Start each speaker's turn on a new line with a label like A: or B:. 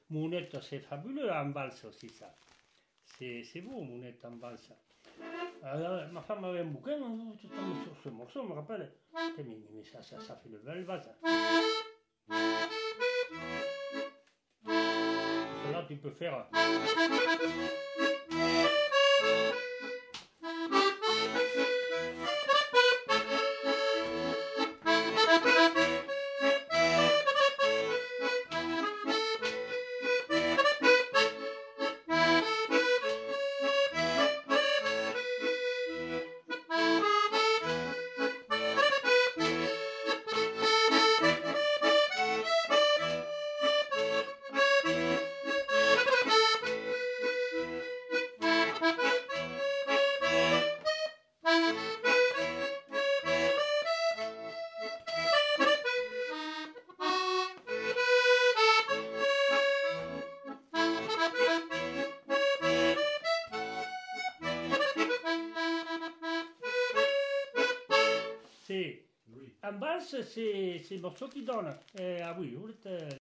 A: Mounette, c'est fabuleux en valse aussi, ça. C'est beau, Mounette en valse. Alors, ma femme avait un bouquin tout le temps sur ce morceau, je me rappelle. Mais ça fait de belles valses. Là, tu peux faire. En valse, c'est le morceau qui donne. Ah oui, vous êtes.